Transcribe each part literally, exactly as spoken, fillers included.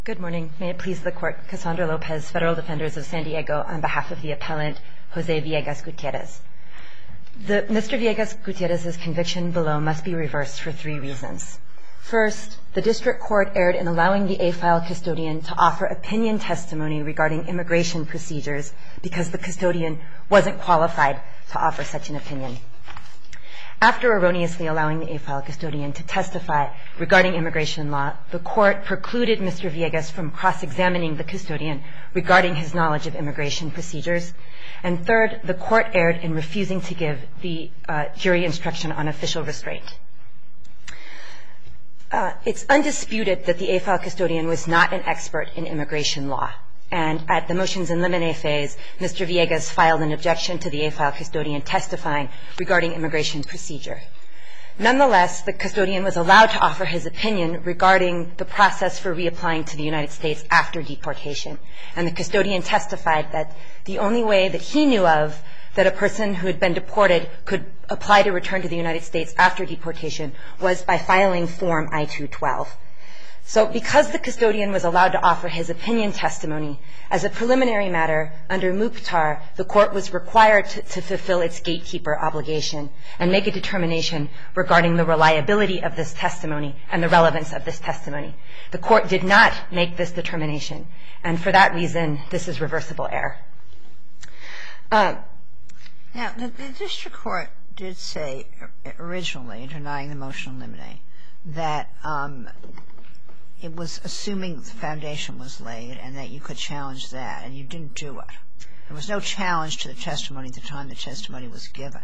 Good morning. May it please the Court, Cassandra Lopez, Federal Defenders of San Diego, on behalf of the appellant, Jose Villegas-Gutierrez. The, Mister Villegas-Gutierrez's conviction below must be reversed for three reasons. First, the District Court erred in allowing the A-file custodian to offer opinion testimony regarding immigration procedures because the custodian wasn't qualified to offer such an opinion. After erroneously allowing the A-file custodian to testify regarding immigration law, the Court precluded Mister Villegas from cross-examining the custodian regarding his knowledge of immigration procedures. And third, the Court erred in refusing to give the uh, jury instruction on official restraint. Uh, it's undisputed that the A-file custodian was not an expert in immigration law. And at the motions in limine phase, Mister Villegas filed an objection to the A-file custodian testifying regarding immigration procedure. Nonetheless, the custodian was allowed to offer his opinion regarding the process for reapplying to the United States after deportation. And the custodian testified that the only way that he knew of that a person who had been deported could apply to return to the United States after deportation was by filing Form I two twelve. So because the custodian was allowed to offer his opinion testimony, as a preliminary matter under Mukhtar, the Court was required to, to fulfill its gatekeeper obligation and make a determination regarding the reliability of this testimony and the relevance of this testimony. The Court did not make this determination, and for that reason, this is reversible error. Uh, now, the, the District Court did say originally, denying the motion in limine, that um, it was assuming the foundation was laid and that you could challenge that, and you didn't do it. There was no challenge to the testimony at the time the testimony was given.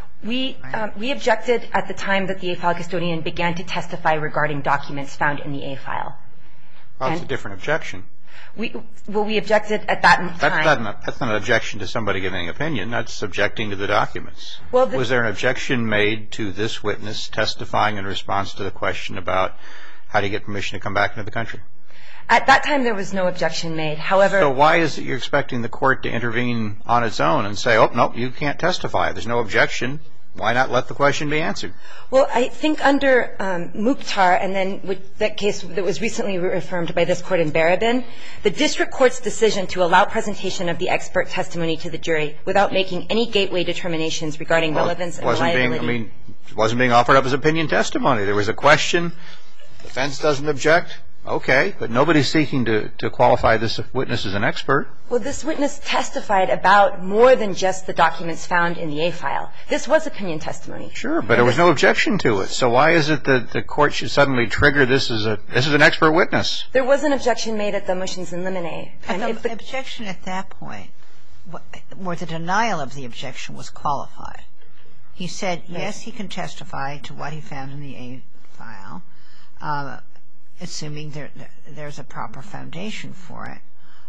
We, right? um, we objected at the time that the A-file custodian began to testify regarding documents found in the A-file. Well, that's a different objection. We, well, we objected at that time. That's not, that's not an objection to somebody giving an opinion. That's objecting to the documents. Well, the, was there an objection made to this witness testifying in response to the question about how to get permission to come back into the country? At that time, there was no objection made. However, so why is it you're expecting the Court to intervene on its own and say, oh, no, you can't testify. There's no objection. Why not let the question be answered? Well, I think under um, Mukhtar, and then with that case that was recently reaffirmed by this Court in Barabin, the District Court's decision to allow presentation of the expert testimony to the jury without making any gateway determinations regarding well, relevance and wasn't reliability. Being, I mean, it wasn't being offered up as opinion testimony. There was a question. The defense doesn't object. Okay, but nobody's seeking to, to qualify this witness as an expert. Well, this witness testified about more than just the documents found in the A-file. This was opinion testimony. Sure, but there was no objection to it. So why is it that the Court should suddenly trigger this as a this is an expert witness? There was an objection made at the motions in limine. And the, the objection at that point, where the denial of the objection was qualified. He said, yes, he can testify to what he found in the A-file, uh, assuming there, there's a proper foundation for it.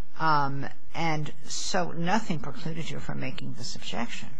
Um, and so nothing precluded you from making this objection.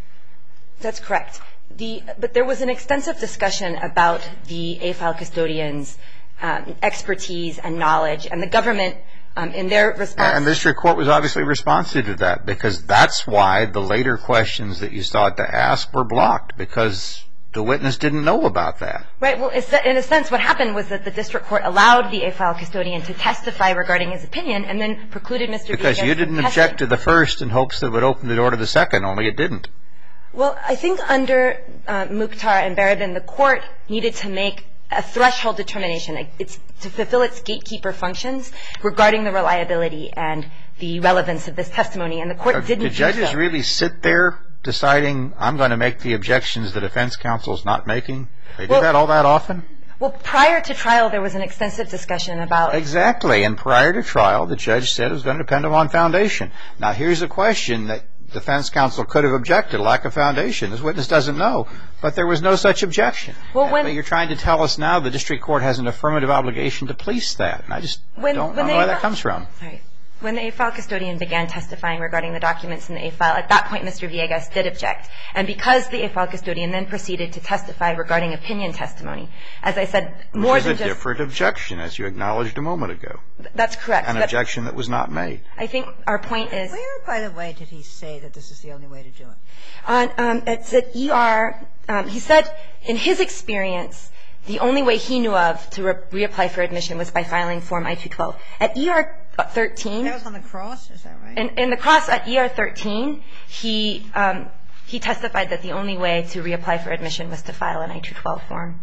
That's correct. The, but there was an extensive discussion about the A-file custodian's um, expertise and knowledge, and the government, um, in their response... And the District Court was obviously responsive to that, because that's why the later questions that you sought to ask were blocked, because the witness didn't know about that. Right. Well, in a sense, what happened was that the District Court allowed the A-file custodian to testify regarding his opinion and then precluded Mister Villegas Because you didn't object to the first in hopes that it would open the door to the second, only it didn't. Well, I think under uh, Mukhtar and Barabin, the Court needed to make a threshold determination. It's to fulfill its gatekeeper functions regarding the reliability and the relevance of this testimony, and the Court uh, didn't do so. Did judges really sit there deciding, I'm going to make the objections the defense counsel's not making? They do well, that all that often? Well, prior to trial, there was an extensive discussion about... Exactly. And prior to trial, the judge said it was going to depend upon foundation. Now, here's a question that defense counsel could have objected, lack of foundation. This witness doesn't know. But there was no such objection. Well, when, but you're trying to tell us now the district court has an affirmative obligation to police that. And I just when, don't when know where that comes from. Sorry. When the A-file custodian began testifying regarding the documents in the A-file, at that point, Mister Villegas did object. And because the A-file custodian then proceeded to testify regarding opinion testimony, as I said, more than just... Which is a different objection, as you acknowledged a moment ago. That's correct. An objection that was not made. I think our point is... Where, by the way, did he say that this is the only way to do it? On, um, it's at E R, um, he said, in his experience, the only way he knew of to re- reapply for admission was by filing Form I two twelve. At E R thirteen... That was on the cross, is that right? In, in the cross at E R thirteen, he, um, he testified that the only way to reapply for admission was to file an I two twelve form.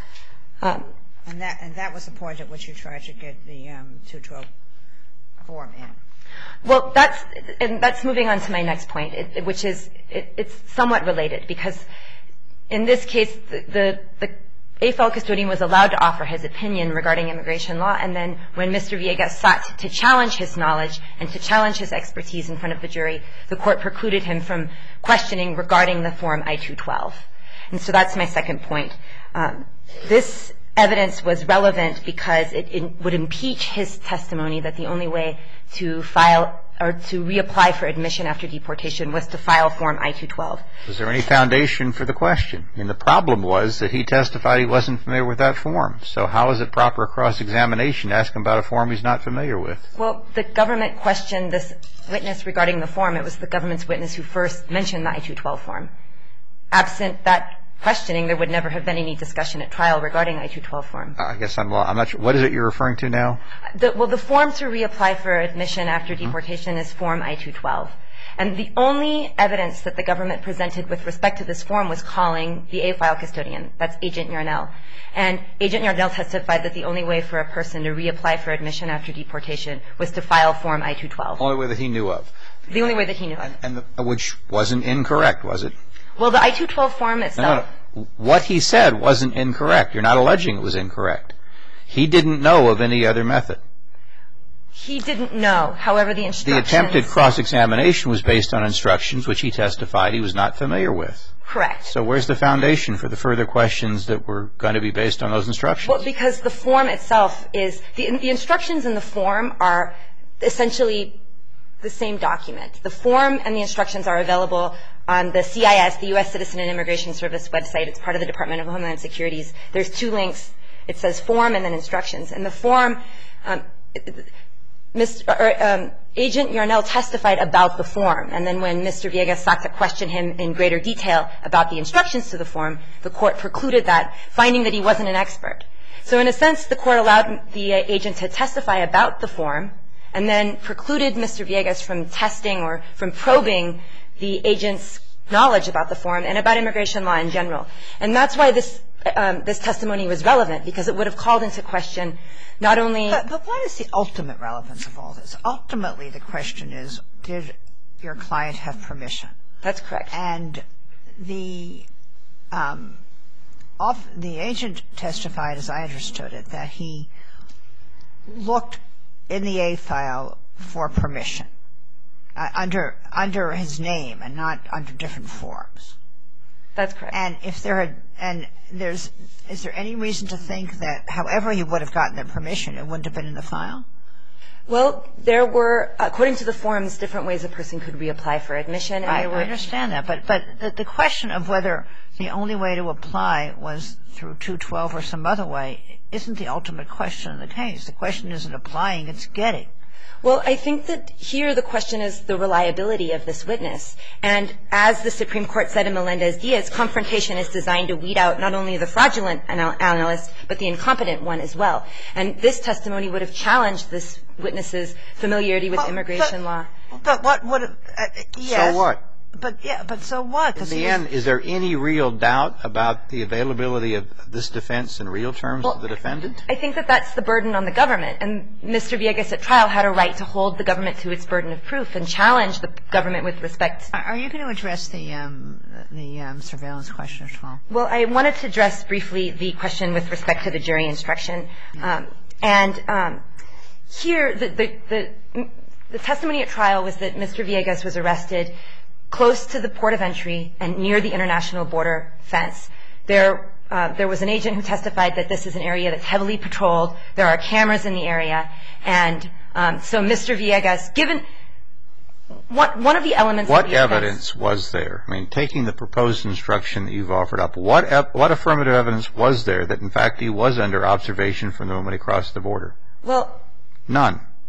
Um, and, that, and that was the point at which you tried to get the um, two twelve form in. Well, that's, and that's moving on to my next point, it, which is it, it's somewhat related, because in this case, the, the, the A F A L custodian was allowed to offer his opinion regarding immigration law, and then when Mister Villegas sought to challenge his knowledge and to challenge his expertise in front of the jury, the court precluded him from questioning regarding the Form I two twelve. And so that's my second point. Um, this evidence was relevant because it, it would impeach his testimony that the only way to file or to reapply for admission after deportation was to file Form I two twelve. Was there any foundation for the question? I mean, the problem was that he testified he wasn't familiar with that form. So how is it proper cross-examination to ask him about a form he's not familiar with? Well, the government questioned this witness regarding the form. It was the government's witness who first mentioned the I two twelve form. Absent that questioning, there would never have been any discussion at trial regarding I two twelve form. I guess I'm, I'm not sure. What is it you're referring to now? The, well, the form to reapply for admission after deportation is Form I two twelve. And the only evidence that the government presented with respect to this form was calling the A F I L custodian. That's Agent Yarnell. And Agent Yarnell testified that the only way for a person to reapply for admission after deportation was to file Form I two twelve. The only way that he knew of. The only way that he knew of. And the, which wasn't incorrect, was it? Well, the I two twelve form itself. No, no. What he said wasn't incorrect. You're not alleging it was incorrect. He didn't know of any other method. He didn't know. However, the instructions... The attempted cross-examination was based on instructions which he testified he was not familiar with. Correct. So where's the foundation for the further questions that were going to be based on those instructions? Well, because the form itself is... The, the instructions in the form are essentially the same document. The form and the instructions are available on the C I S, the U S Citizen and Immigration Service website. It's part of the Department of Homeland Security's. There's two links. It says form and then instructions. And the form... Um, Mister Or, um, Agent Yarnell testified about the form, and then when Mister Villegas sought to question him in greater detail about the instructions to the form, the court precluded that, finding that he wasn't an expert. So in a sense, the court allowed the uh, agent to testify about the form, and then precluded Mister Villegas from testing or from probing the agent's knowledge about the form and about immigration law in general. And that's why this um, this testimony was relevant, because it would have called into question not only... But, but what is the ultimate relevance of all this? Ultimately, the question is, did your client have permission? That's correct. And the um, off, the agent testified, as I understood it, that he looked in the A file for permission uh, under under his name and not under different forms. That's correct. And if there had, and there's, is there any reason to think that however he would have gotten the permission, it wouldn't have been in the file? Well, there were, according to the forms, different ways a person could reapply for admission. And I, there were, I understand that, but but the, the question of whether the only way to apply was through two twelve or some other way isn't the ultimate question in the case. The question isn't applying, it's getting. Well, I think that here the question is the reliability of this witness. And as the Supreme Court said in Melendez-Diaz, confrontation is designed to weed out not only the fraudulent anal- analyst, but the incompetent one as well. And this testimony would have challenged this witness's familiarity with Well, immigration but, law. But what would, uh, yes. So what? But yeah, but so what? In the end, is there any real doubt about the availability of this defense in real terms well, to the defendant? I think that that's the burden on the government. And Mister Villegas at trial had a right to hold the government to its burden of proof and challenge the government with respect. Are you going to address the um, the um, surveillance question at all? Well, I wanted to address briefly the question with respect to the jury instruction. Um, and um, here, the, the, the, the testimony at trial was that Mister Villegas was arrested close to the port of entry and near the international border fence. There, uh, there was an agent who testified that this is an area that's heavily patrolled. There are cameras in the area. And um, so Mister Villegas, given one, one of the elements what of the evidence offense, was there? I mean, taking the proposed instruction that you've offered up, what ep- what affirmative evidence was there that, in fact, he was under observation from the moment he crossed the border? Well, None.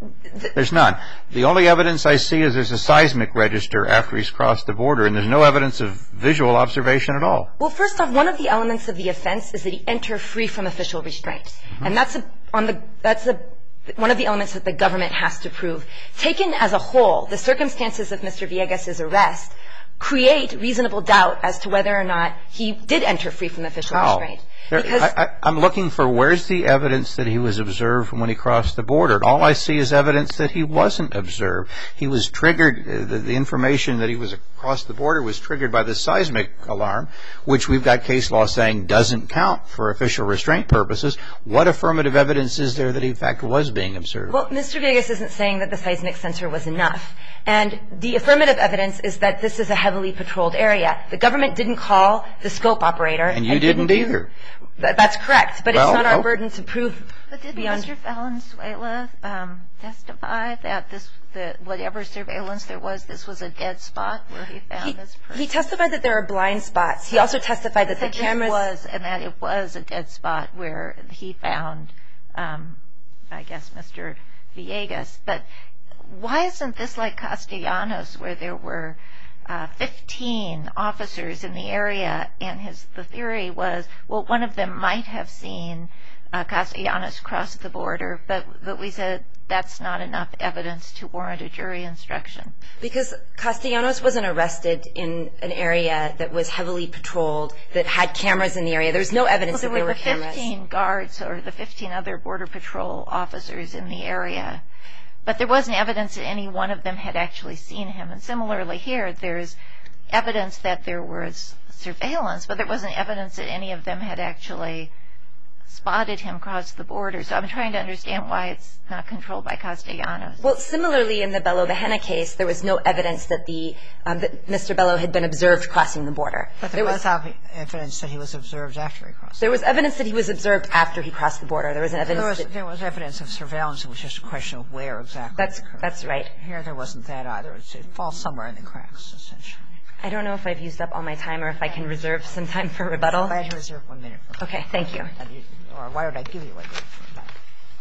There's none. The only evidence I see is there's a seismic register after he's crossed the border, and there's no evidence of visual observation at all. Well, first off, one of the elements of the offense is that he enter free from official restraint. Mm-hmm. And that's a, on the that's a, one of the elements that the government has to prove. Taken as a whole, the circumstances of Mister Villegas' arrest create reasonable doubt as to whether or not he did enter free from official How? restraint. There, because I, I, I'm looking for where's the evidence that he was observed when he crossed the border. And all I see is evidence that he wasn't observed. He was triggered, uh, the, the information that he was across the border was triggered by the seismic alarm, which we've got case law saying doesn't count for official restraint purposes. What affirmative evidence is there that he in fact was being observed? Well, Mister Villegas isn't saying that the seismic sensor was enough. And the affirmative evidence is that this is a heavily patrolled area. The government didn't call the scope operator. And you and didn't, didn't either. That, that's correct, but well, it's not our oh. burden to prove. But didn't beyond Mister Valenzuela um, testify that this, that whatever surveillance there was, this was a dead spot where he found he, this person? He testified that there are blind spots. He also testified that, that the cameras was, and that it was a dead spot where he found, um, I guess, Mister Villegas. But why isn't this like Castellanos, where there were Uh, fifteen officers in the area, and his the theory was, well, one of them might have seen uh, Castellanos cross the border, but but we said that's not enough evidence to warrant a jury instruction. Because Castellanos wasn't arrested in an area that was heavily patrolled, that had cameras in the area. There's no evidence well, that there were, were the cameras. fifteen guards or the fifteen other Border Patrol officers in the area. But there wasn't evidence that any one of them had actually seen him. And similarly here, there's evidence that there was surveillance, but there wasn't evidence that any of them had actually spotted him cross the border. So I'm trying to understand why it's not controlled by Castellanos. Well, similarly in the Bello Bahena case, there was no evidence that the um, that Mister Bello had been observed crossing the border. But there, there was, was evidence that he was observed after he crossed. There was evidence that he was observed after he crossed the border. There was evidence. There was, that, there was evidence of surveillance. It was just a question of where exactly. That's that's right. Here there wasn't that either. It's, it falls somewhere in the cracks, essentially. I don't know if I've used up all my time or if I can reserve some time for rebuttal. I had to reserve one minute. For okay, thank you. Or why would I give you a minute for that?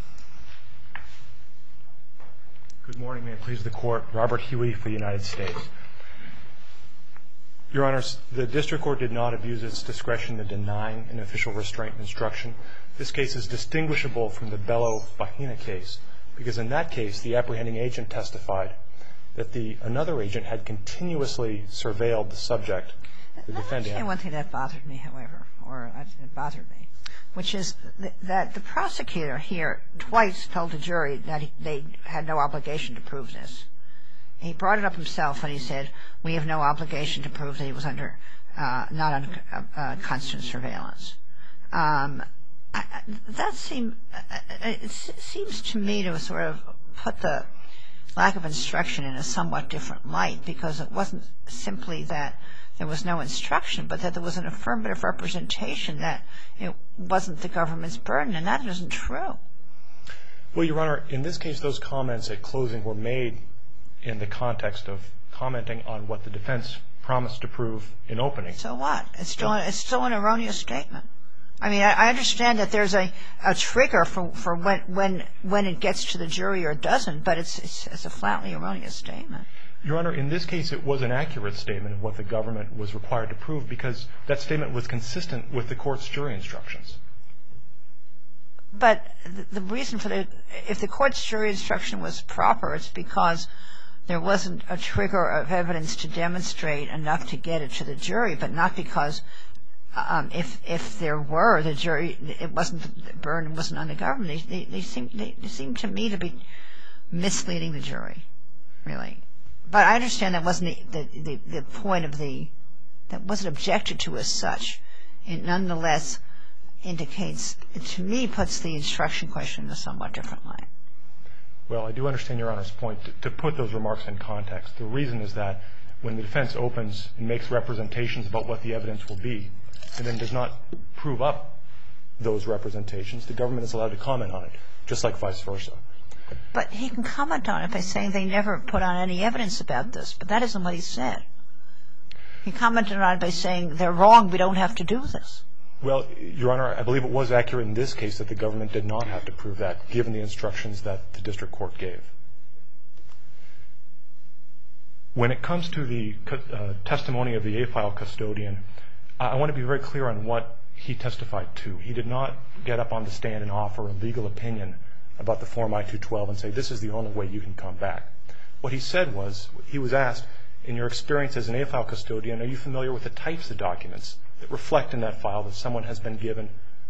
Good morning. May it please the Court. Robert Huey for the United States. Your Honors, the District Court did not abuse its discretion in denying an official restraint instruction. This case is distinguishable from the Bello Bahena case because in that case, the apprehending agent testified that the another agent had continuously surveilled the subject, the defendant. One thing that bothered me, however, or it bothered me, which is that the prosecutor here twice told the jury that he, they had no obligation to prove this. He brought it up himself and he said, we have no obligation to prove that he was under, uh, not under uh, uh, constant surveillance. Um, I, that seem, uh, it seems to me to sort of put the lack of instruction in a somewhat different light because it wasn't simply that there was no instruction, but that there was an affirmative representation that it wasn't the government's burden, and that isn't true. Well, Your Honor, in this case, those comments at closing were made in the context of commenting on what the defense promised to prove in opening. So what? It's still, it's still an erroneous statement. I mean, I, I understand that there's a, a trigger for, for when, when, when it gets to the jury or it doesn't, but it's, it's, it's a flatly erroneous statement. Your Honor, in this case, it was an accurate statement of what the government was required to prove because that statement was consistent with the court's jury instructions. But the, the reason for the, if the court's jury instruction was proper, it's because there wasn't a trigger of evidence to demonstrate enough to get it to the jury, but not because um, if if there were, the jury, it wasn't, the burden wasn't on the government. They, they, they, seem, they seem to me to be misleading the jury, really. But I understand that wasn't the, the, the, the point of the, that wasn't objected to as such. It nonetheless indicates, to me, puts the instruction question in a somewhat different light. Well, I do understand Your Honor's point. To, to put those remarks in context, the reason is that when the defense opens and makes representations about what the evidence will be, and then does not prove up those representations, the government is allowed to comment on it, just like vice versa. But he can comment on it by saying they never put on any evidence about this, but that isn't what he said. He commented on it by saying they're wrong, we don't have to do this. Well, Your Honor, I believe it was accurate in this case that the government did not have to prove that, given the instructions that the district court gave. When it comes to the uh, testimony of the A-file custodian, I want to be very clear on what he testified to. He did not get up on the stand and offer a legal opinion about the Form I two twelve and say, this is the only way you can come back. What he said was, he was asked, in your experience as an A-file custodian, are you familiar with the types of documents that reflect in that file that someone has been given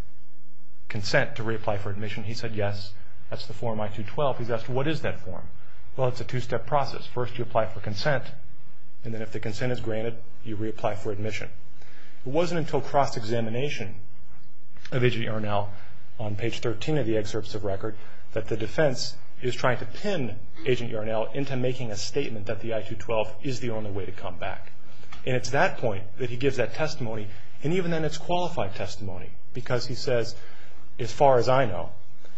consent to reapply for admission? He said, yes, that's the Form I two twelve. He's asked, what is that form? Well, it's a two-step process. First, you apply for consent, and then if the consent is granted, you reapply for admission. It wasn't until cross-examination of Agent Yarnell on page thirteen of the excerpts of record that the defense is trying to pin Agent Yarnell into making a statement that the I two twelve is the only way to come back. And it's that point that he gives that testimony, and even then it's qualified testimony, because he says, as far as I know,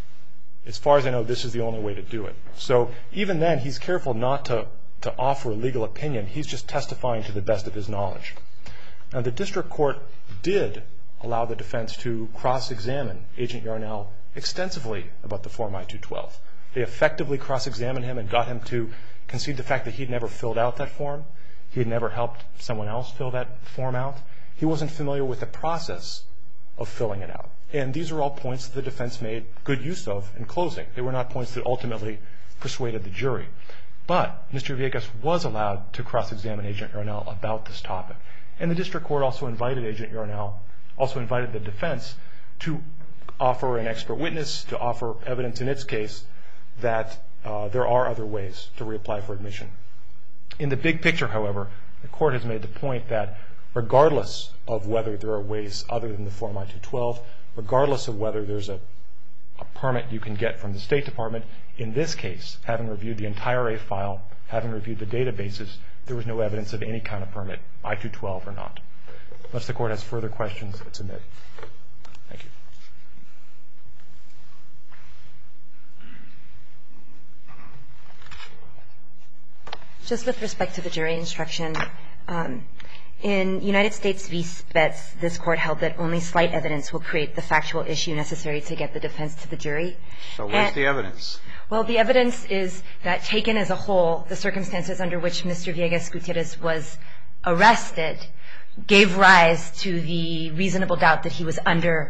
as far as I know, this is the only way to do it. So even then, he's careful not to, to offer a legal opinion. He's just testifying to the best of his knowledge. Now, the district court did allow the defense to cross-examine Agent Yarnell extensively about the Form I two twelve. They effectively cross-examined him and got him to concede the fact that he'd never filled out that form. He had never helped someone else fill that form out. He wasn't familiar with the process of filling it out. And these are all points that the defense made good use of in closing. They were not points that ultimately persuaded the jury. But Mister Villegas was allowed to cross-examine Agent Yarnell about this topic. And the district court also invited Agent Yarnell, also invited the defense to offer an expert witness, to offer evidence in its case that uh, there are other ways to reapply for admission. In the big picture, however, the court has made the point that regardless of whether there are ways other than the Form I two twelve, regardless of whether there's a, a permit you can get from the State Department, in this case, having reviewed the entire A file, having reviewed the databases, there was no evidence of any kind of permit, I two twelve or not. Unless the court has further questions, it's admitted. Thank you. Just with respect to the jury instruction, um, in United States v. Spetz, this court held that only slight evidence will create the factual issue necessary to get the defense to the jury. So where's and, the evidence? Well, the evidence is that taken as a whole, the circumstances under which Mister Villegas Gutierrez was arrested gave rise to the reasonable doubt that he was under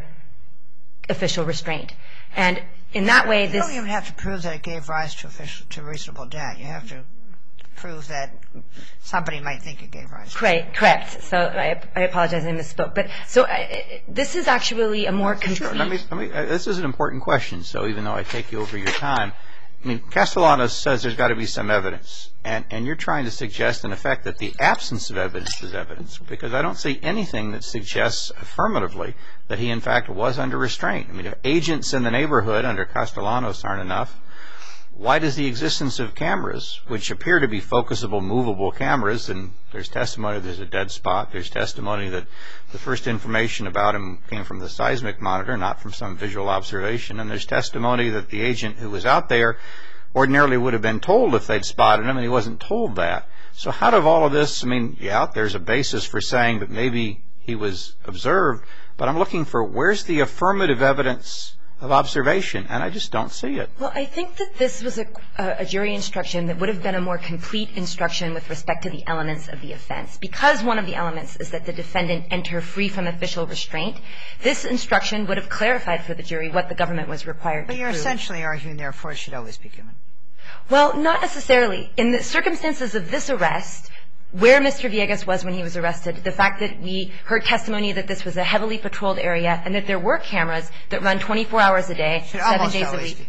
official restraint. And in that way, this... You don't even have to prove that it gave rise to official, to reasonable doubt. You have to prove that somebody might think it gave rise to. Correct. Correct. So I, I apologize, I misspoke. But so uh, this is actually a more complete... Sure. Let me, let me, uh, this is an important question. So even though I take you over your time, I mean, Castellanos says there's got to be some evidence. And, and you're trying to suggest, in effect, that the absence of evidence is evidence. Because I don't see anything that suggests affirmatively that he, in fact, was under restraint. I mean, if agents in the neighborhood under Castellanos aren't enough, why does the existence of cameras, which appear to be focusable, movable cameras, and there's testimony there's a dead spot, there's testimony that the first information about him came from the seismic monitor, not from some visual observation, and there's testimony that the agent who was out there ordinarily would have been told if they'd spotted him, and he wasn't told that. So how do all of this, I mean, yeah, there's a basis for saying that maybe he was observed, but I'm looking for where's the affirmative evidence of observation, and I just don't see it. Well, I think that this was a, a jury instruction that would have been a more complete instruction with respect to the elements of the offense. Because one of the elements is that the defendant enter free from official restraint, this instruction would have clarified for the jury what the government was required to prove. But you're prove. essentially arguing, therefore, it should always be given. Well, not necessarily. In the circumstances of this arrest, where Mister Villegas was when he was arrested, the fact that we heard testimony that this was a heavily patrolled area and that there were cameras that run twenty-four hours a day, seven days a week.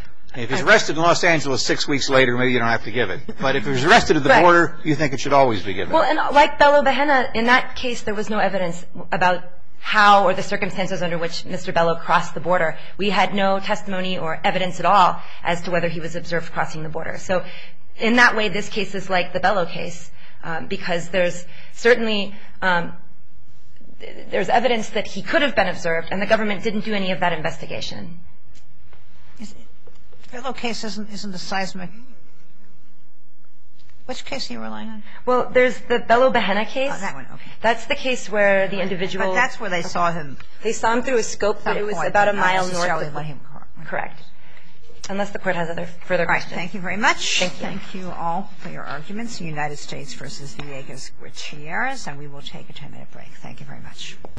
If he's arrested in Los Angeles six weeks later, maybe you don't have to give it. But if he was arrested at the right. border, you think it should always be given. Well, and like Bello Bahena, in that case, there was no evidence about how or the circumstances under which Mister Bello crossed the border. We had no testimony or evidence at all as to whether he was observed crossing the border. So in that way, this case is like the Bello case. Um, because there's certainly um, there's evidence that he could have been observed, and the government didn't do any of that investigation. Is it, the Bello case isn't isn't the seismic Which case are you relying on? Well, there's the Bello Bahena case. Oh, that one, okay. That's the case where the individual. But that's where they saw him. They saw him through a scope, but it was about a mile north of the him. Correct. Unless the Court has other further questions. All right. Thank you very much. Thank you. Thank you all for your arguments. United States versus Villegas Gutierrez. And we will take a ten-minute break. Thank you very much.